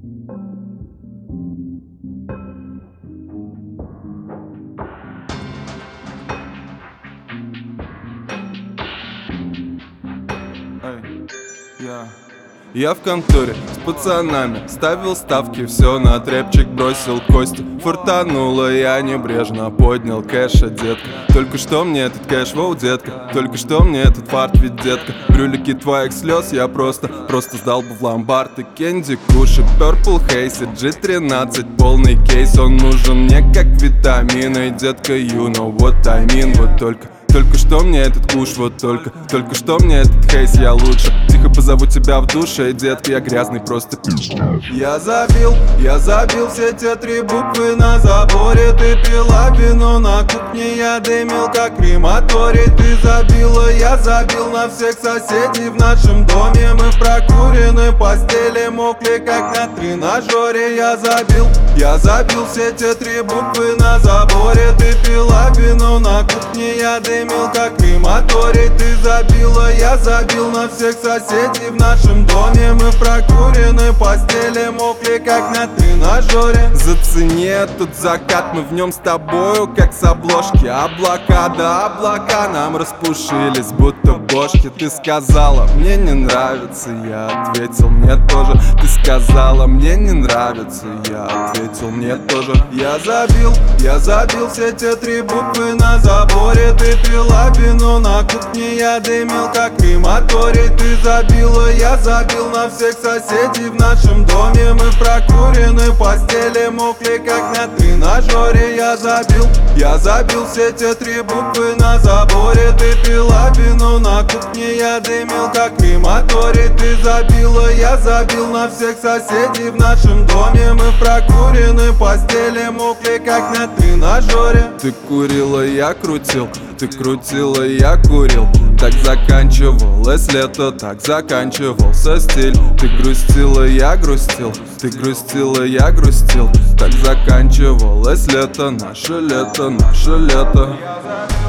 Я в конторе с пацанами ставил ставки, все на трепчик бросил кости. Фартануло, я небрежно поднял кэша, детка. Только что мне этот кэш, воу, детка. Только что мне этот фарт, ведь, детка. Брюлики твоих слез я просто сдал бы в ломбард. И Кенди Куши, Purple Haze, G13, полный кейс. Он нужен мне как витамины, детка, you know what I mean. Вот только что мне этот куш, вот только что мне этот хейс, я лучше. Тихо позову тебя в душе, детка, я грязный просто пич. Я забил все те 3 буквы на заборе. Ты пила вино на кухне, я дымил как крематорий. Ты забила, я забил на всех соседей в нашем доме. Мы в прокуренной постели мокли как на тренажере. Я забил все те 3 буквы на заборе. Ты пила вино на кухне, я дымил как крематорий. Ты забила, я забил на всех соседей в нашем доме. Мы в прокуренной постели мокли как на тренажере. Зацени этот закат, мы в нем с тобою как с обложки. Облака, да облака нам распушились, будто бошки. Ты сказала, мне не нравится, я ответил, мне тоже. Ты сказала, мне не нравится, я ответил, мне тоже. Я забил все те 3 буквы на заборе. Ты пила вино на кухне, я дымил как крематорий. Ты забила, я забил на всех соседей в нашем доме. Мы в прокуренной постели мокли как на тренажере. Я забил все те 3 буквы на заборе. Ты пила вино на кухне, я дымил как крематорий. Ты забила, я забил на всех соседей в нашем доме. Мы в прокуренной постели мокли как на тренажере. Ты курила, я крутил, ты крутила, я курил. Так заканчивалось лето, так заканчивался стиль. Ты грустила, я грустил, ты грустила, я грустил. Так заканчивалось лето, наше лето, наше лето.